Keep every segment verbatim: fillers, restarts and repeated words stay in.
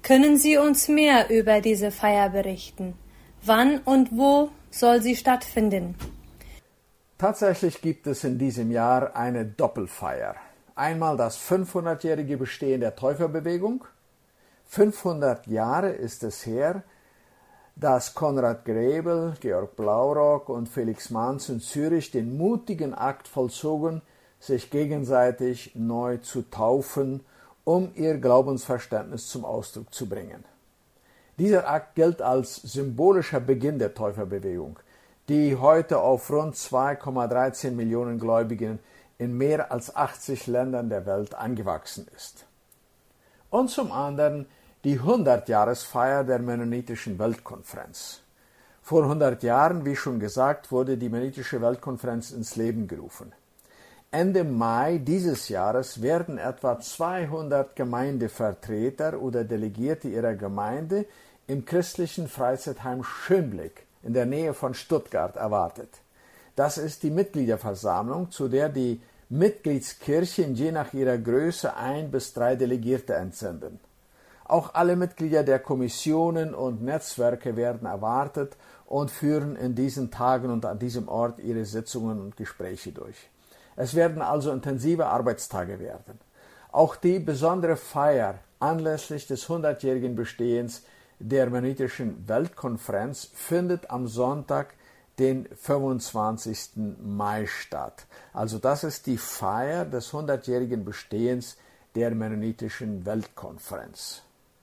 Können Sie uns mehr über diese Feier berichten? Wann und wo soll sie stattfinden? Tatsächlich gibt es in diesem Jahr eine Doppelfeier. Einmal das fünfhundertjährige Bestehen der Täuferbewegung. fünfhundert Jahre ist es her, dass Konrad Grebel, Georg Blaurock und Felix Manz in Zürich den mutigen Akt vollzogen, sich gegenseitig neu zu taufen, um ihr Glaubensverständnis zum Ausdruck zu bringen. Dieser Akt gilt als symbolischer Beginn der Täuferbewegung, die heute auf rund zwei Komma dreizehn Millionen Gläubigen in mehr als achtzig Ländern der Welt angewachsen ist. Und zum anderen die hundertjahresfeier der Mennonitischen Weltkonferenz. Vor hundert Jahren, wie schon gesagt, wurde die Mennonitische Weltkonferenz ins Leben gerufen. Ende Mai dieses Jahres werden etwa zweihundert Gemeindevertreter oder Delegierte ihrer Gemeinde im christlichen Freizeitheim Schönblick in der Nähe von Stuttgart erwartet. Das ist die Mitgliederversammlung, zu der die Mitgliedskirchen je nach ihrer Größe ein bis drei Delegierte entsenden. Auch alle Mitglieder der Kommissionen und Netzwerke werden erwartet und führen in diesen Tagen und an diesem Ort ihre Sitzungen und Gespräche durch. Es werden also intensive Arbeitstage werden. Auch die besondere Feier anlässlich des hundertjährigen Bestehens der Mennonitischen Weltkonferenz findet am Sonntag, den fünfundzwanzigsten Mai statt. Also das ist die Feier des hundertjährigen Bestehens der Mennonitischen Weltkonferenz.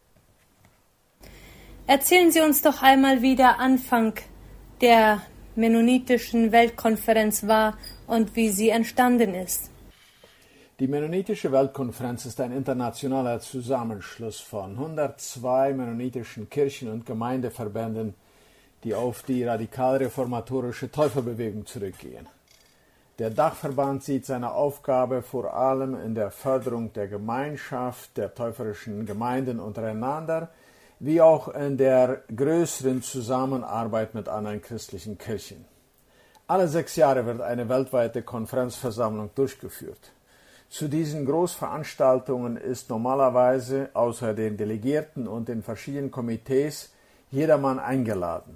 Erzählen Sie uns doch einmal, wie der Anfang der Mennonitischen Weltkonferenz war und wie sie entstanden ist. Die Mennonitische Weltkonferenz ist ein internationaler Zusammenschluss von hundertzwei mennonitischen Kirchen und Gemeindeverbänden, die auf die radikal-reformatorische Täuferbewegung zurückgehen. Der Dachverband sieht seine Aufgabe vor allem in der Förderung der Gemeinschaft der täuferischen Gemeinden untereinander, wie auch in der größeren Zusammenarbeit mit anderen christlichen Kirchen. Alle sechs Jahre wird eine weltweite Konferenzversammlung durchgeführt. Zu diesen Großveranstaltungen ist normalerweise außer den Delegierten und den verschiedenen Komitees jedermann eingeladen.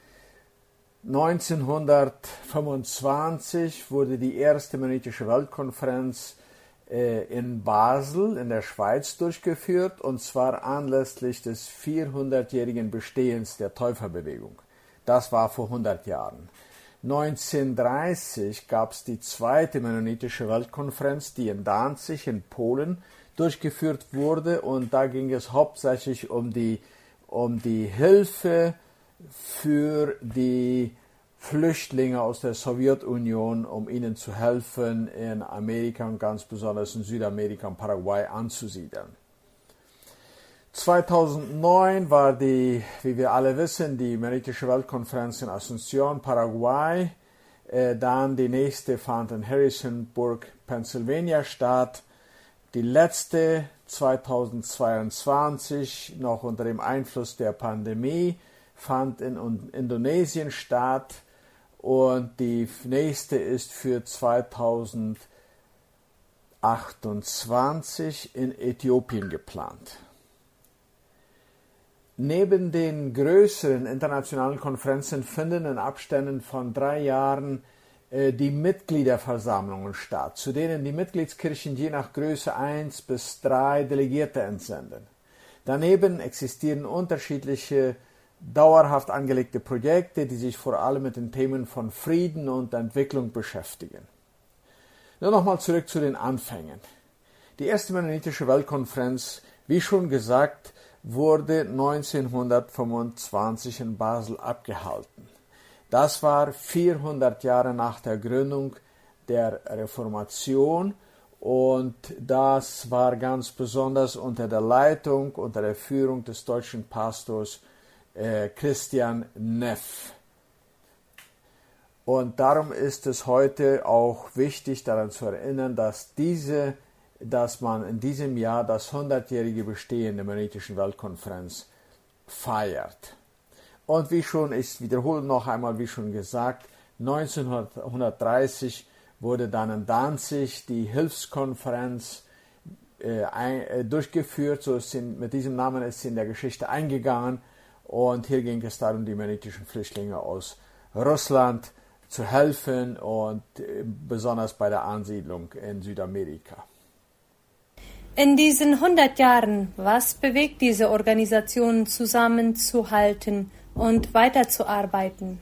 neunzehnhundertfünfundzwanzig wurde die erste Mennonitische Weltkonferenz äh, in Basel in der Schweiz durchgeführt, und zwar anlässlich des vierhundertjährigen Bestehens der Täuferbewegung. Das war vor hundert Jahren. neunzehnhundertdreißig gab es die zweite Mennonitische Weltkonferenz, die in Danzig in Polen durchgeführt wurde, und da ging es hauptsächlich um die, um die Hilfe für die Flüchtlinge aus der Sowjetunion, um ihnen zu helfen, in Amerika und ganz besonders in Südamerika und Paraguay anzusiedeln. zweitausendneun war die, wie wir alle wissen, die Mennonitische Weltkonferenz in Asunción, Paraguay. Äh, dann die nächste fand in Harrisonburg, Pennsylvania statt. Die letzte zweitausendzweiundzwanzig, noch unter dem Einfluss der Pandemie, fand in Indonesien statt, und die nächste ist für zweitausendachtundzwanzig in Äthiopien geplant. Neben den größeren internationalen Konferenzen finden in Abständen von drei Jahren äh, die Mitgliederversammlungen statt, zu denen die Mitgliedskirchen je nach Größe eins bis drei Delegierte entsenden. Daneben existieren unterschiedliche dauerhaft angelegte Projekte, die sich vor allem mit den Themen von Frieden und Entwicklung beschäftigen. Nur nochmal zurück zu den Anfängen. Die erste Mennonitische Weltkonferenz, wie schon gesagt, wurde neunzehnhundertfünfundzwanzig in Basel abgehalten. Das war vierhundert Jahre nach der Gründung der Reformation, und das war ganz besonders unter der Leitung, unter der Führung des deutschen Pastors äh, Christian Neff. Und darum ist es heute auch wichtig, daran zu erinnern, dass diese dass man in diesem Jahr das hundertjährige Bestehen der Mennonitischen Weltkonferenz feiert. Und wie schon, ich wiederhole noch einmal, wie schon gesagt, neunzehnhundertdreißig wurde dann in Danzig die Hilfskonferenz äh, ein, äh, durchgeführt. So ist in, mit diesem Namen ist sie in der Geschichte eingegangen. Und hier ging es darum, die mennonitischen Flüchtlinge aus Russland zu helfen und äh, besonders bei der Ansiedlung in Südamerika. In diesen hundert Jahren, was bewegt diese Organisation zusammenzuhalten und weiterzuarbeiten?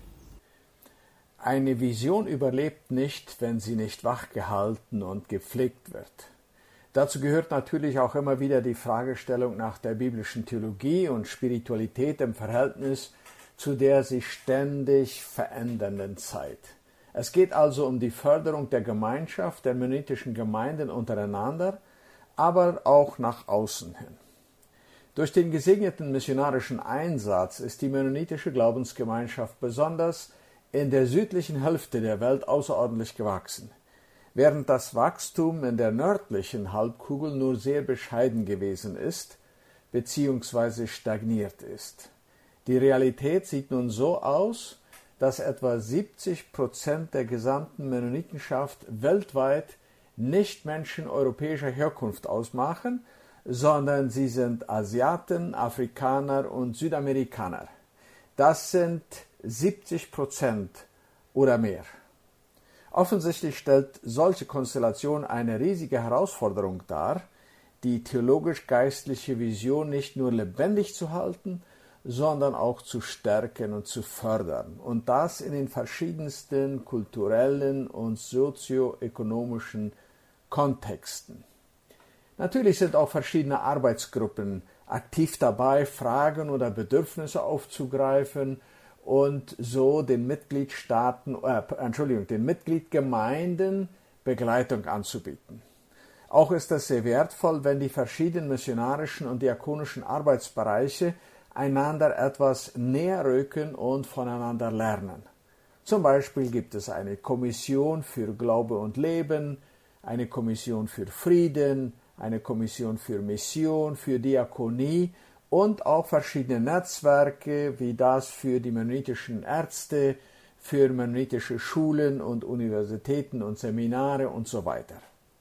Eine Vision überlebt nicht, wenn sie nicht wachgehalten und gepflegt wird. Dazu gehört natürlich auch immer wieder die Fragestellung nach der biblischen Theologie und Spiritualität im Verhältnis zu der sich ständig verändernden Zeit. Es geht also um die Förderung der Gemeinschaft der mennonitischen Gemeinden untereinander, aber auch nach außen hin. Durch den gesegneten missionarischen Einsatz ist die mennonitische Glaubensgemeinschaft besonders in der südlichen Hälfte der Welt außerordentlich gewachsen, während das Wachstum in der nördlichen Halbkugel nur sehr bescheiden gewesen ist bzw. stagniert ist. Die Realität sieht nun so aus, dass etwa siebzig Prozent der gesamten Mennonitenschaft weltweit nicht Menschen europäischer Herkunft ausmachen, sondern sie sind Asiaten, Afrikaner und Südamerikaner. Das sind siebzig Prozent oder mehr. Offensichtlich stellt solche Konstellation eine riesige Herausforderung dar, die theologisch-geistliche Vision nicht nur lebendig zu halten, sondern auch zu stärken und zu fördern. Und das in den verschiedensten kulturellen und sozioökonomischen Kontexten. Natürlich sind auch verschiedene Arbeitsgruppen aktiv dabei, Fragen oder Bedürfnisse aufzugreifen und so den Mitgliedstaaten, äh, Entschuldigung, den Mitgliedgemeinden Begleitung anzubieten. Auch ist es sehr wertvoll, wenn die verschiedenen missionarischen und diakonischen Arbeitsbereiche einander etwas näher rücken und voneinander lernen. Zum Beispiel gibt es eine Kommission für Glaube und Leben, eine Kommission für Frieden, eine Kommission für Mission, für Diakonie und auch verschiedene Netzwerke wie das für die mennonitischen Ärzte, für mennonitische Schulen und Universitäten und Seminare und so weiter.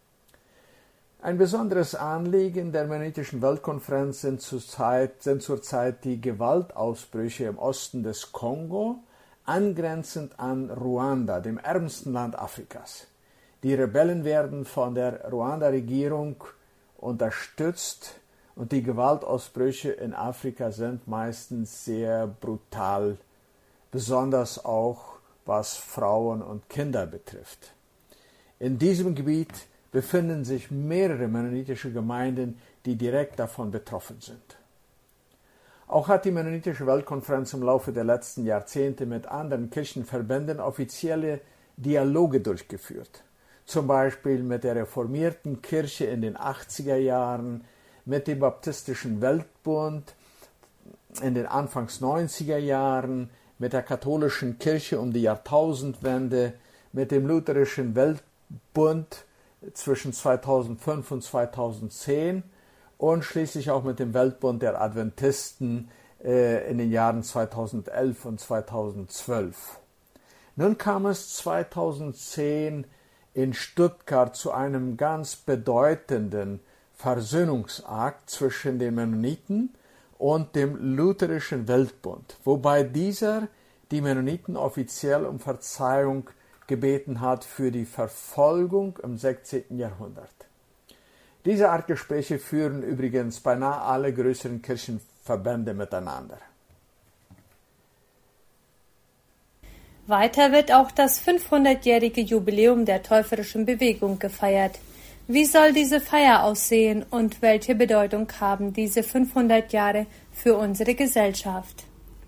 Ein besonderes Anliegen der Mennonitischen Weltkonferenz sind zurzeit, sind zurzeit die Gewaltausbrüche im Osten des Kongo, angrenzend an Ruanda, dem ärmsten Land Afrikas. Die Rebellen werden von der Ruanda-Regierung unterstützt und die Gewaltausbrüche in Afrika sind meistens sehr brutal, besonders auch was Frauen und Kinder betrifft. In diesem Gebiet befinden sich mehrere mennonitische Gemeinden, die direkt davon betroffen sind. Auch hat die Mennonitische Weltkonferenz im Laufe der letzten Jahrzehnte mit anderen Kirchenverbänden offizielle Dialoge durchgeführt. Zum Beispiel mit der reformierten Kirche in den achtziger Jahren, mit dem Baptistischen Weltbund in den Anfangs neunziger Jahren, mit der katholischen Kirche um die Jahrtausendwende, mit dem Lutherischen Weltbund zwischen zweitausendfünf und zweitausendzehn und schließlich auch mit dem Weltbund der Adventisten äh, in den Jahren zweitausendelf und zweitausendzwölf. Nun kam es zweitausendzehn in Stuttgart zu einem ganz bedeutenden Versöhnungsakt zwischen den Mennoniten und dem Lutherischen Weltbund, wobei dieser die Mennoniten offiziell um Verzeihung gebeten hat für die Verfolgung im sechzehnten Jahrhundert. Diese Art Gespräche führen übrigens beinahe alle größeren Kirchenverbände miteinander. Weiter wird auch das fünfhundertjährige Jubiläum der täuferischen Bewegung gefeiert. Wie soll diese Feier aussehen und welche Bedeutung haben diese fünfhundert Jahre für unsere Gesellschaft?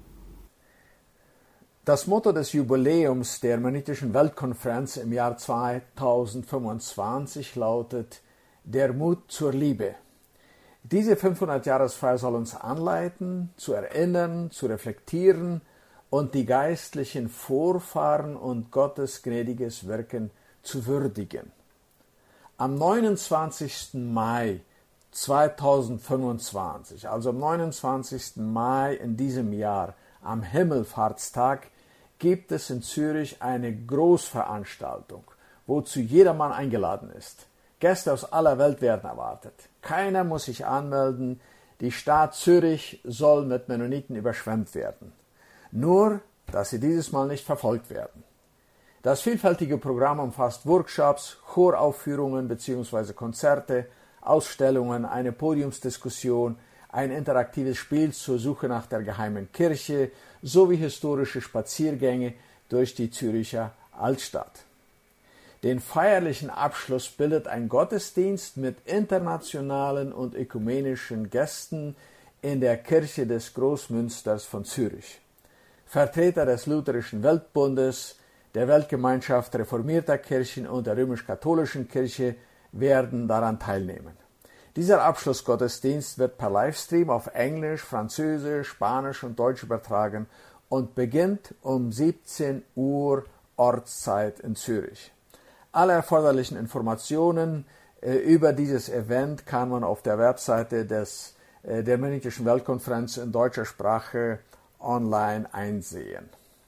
Das Motto des Jubiläums der Mennonitischen Weltkonferenz im Jahr zweitausendfünfundzwanzig lautet Der Mut zur Liebe. Diese fünfhundert-Jahresfeier soll uns anleiten, zu erinnern, zu reflektieren und die geistlichen Vorfahren und Gottes gnädiges Wirken zu würdigen. Am neunundzwanzigsten Mai zweitausendfünfundzwanzig, also am neunundzwanzigsten Mai in diesem Jahr, am Himmelfahrtstag, gibt es in Zürich eine Großveranstaltung, wozu jedermann eingeladen ist. Gäste aus aller Welt werden erwartet. Keiner muss sich anmelden. Die Stadt Zürich soll mit Mennoniten überschwemmt werden. Nur, dass sie dieses Mal nicht verfolgt werden. Das vielfältige Programm umfasst Workshops, Choraufführungen bzw. Konzerte, Ausstellungen, eine Podiumsdiskussion, ein interaktives Spiel zur Suche nach der geheimen Kirche sowie historische Spaziergänge durch die Züricher Altstadt. Den feierlichen Abschluss bildet ein Gottesdienst mit internationalen und ökumenischen Gästen in der Kirche des Großmünsters von Zürich. Vertreter des Lutherischen Weltbundes, der Weltgemeinschaft reformierter Kirchen und der römisch-katholischen Kirche werden daran teilnehmen. Dieser Abschlussgottesdienst wird per Livestream auf Englisch, Französisch, Spanisch und Deutsch übertragen und beginnt um siebzehn Uhr Ortszeit in Zürich. Alle erforderlichen Informationen äh, über dieses Event kann man auf der Webseite des, äh, der Mennonitischen Weltkonferenz in deutscher Sprache online einsehen.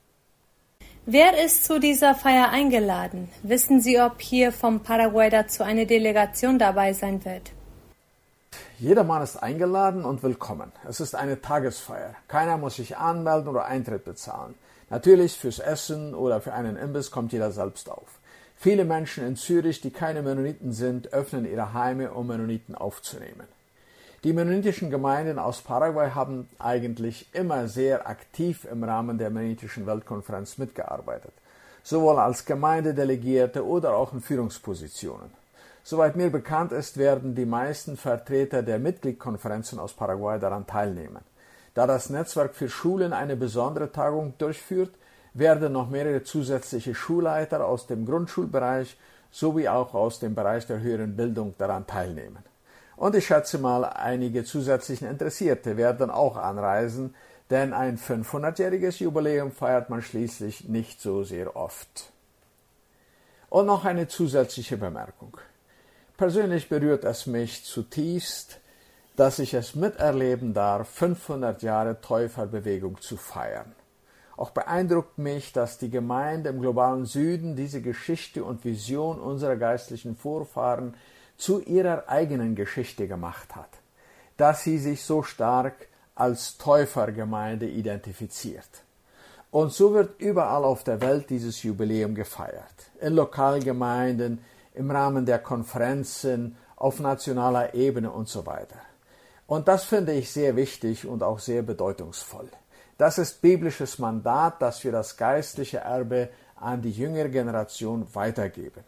Wer ist zu dieser Feier eingeladen? Wissen Sie, ob hier vom Paraguay dazu eine Delegation dabei sein wird? Jedermann ist eingeladen und willkommen. Es ist eine Tagesfeier. Keiner muss sich anmelden oder Eintritt bezahlen. Natürlich fürs Essen oder für einen Imbiss kommt jeder selbst auf. Viele Menschen in Zürich, die keine Mennoniten sind, öffnen ihre Heime, um Mennoniten aufzunehmen. Die mennonitischen Gemeinden aus Paraguay haben eigentlich immer sehr aktiv im Rahmen der Mennonitischen Weltkonferenz mitgearbeitet, sowohl als Gemeindedelegierte oder auch in Führungspositionen. Soweit mir bekannt ist, werden die meisten Vertreter der Mitgliedkonferenzen aus Paraguay daran teilnehmen. Da das Netzwerk für Schulen eine besondere Tagung durchführt, werden noch mehrere zusätzliche Schulleiter aus dem Grundschulbereich sowie auch aus dem Bereich der höheren Bildung daran teilnehmen. Und ich schätze mal, einige zusätzliche Interessierte werden auch anreisen, denn ein fünfhundertjähriges Jubiläum feiert man schließlich nicht so sehr oft. Und noch eine zusätzliche Bemerkung. Persönlich berührt es mich zutiefst, dass ich es miterleben darf, fünfhundert Jahre Täuferbewegung zu feiern. Auch beeindruckt mich, dass die Gemeinde im globalen Süden diese Geschichte und Vision unserer geistlichen Vorfahren zu ihrer eigenen Geschichte gemacht hat, dass sie sich so stark als Täufergemeinde identifiziert. Und so wird überall auf der Welt dieses Jubiläum gefeiert, in Lokalgemeinden, im Rahmen der Konferenzen, auf nationaler Ebene und so weiter. Und das finde ich sehr wichtig und auch sehr bedeutungsvoll. Das ist biblisches Mandat, dass wir das geistliche Erbe an die jüngere Generation weitergeben.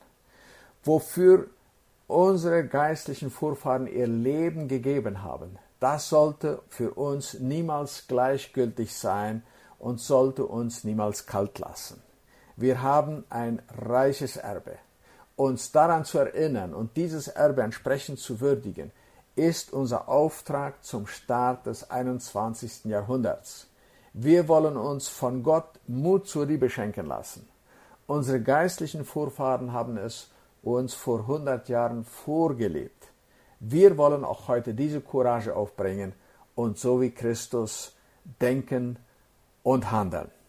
Wofür unsere geistlichen Vorfahren ihr Leben gegeben haben, das sollte für uns niemals gleichgültig sein und sollte uns niemals kalt lassen. Wir haben ein reiches Erbe. Uns daran zu erinnern und dieses Erbe entsprechend zu würdigen, ist unser Auftrag zum Start des einundzwanzigsten Jahrhunderts. Wir wollen uns von Gott Mut zur Liebe schenken lassen. Unsere geistlichen Vorfahren haben es uns vor hundert Jahren vorgelebt. Wir wollen auch heute diese Courage aufbringen und so wie Christus denken und handeln.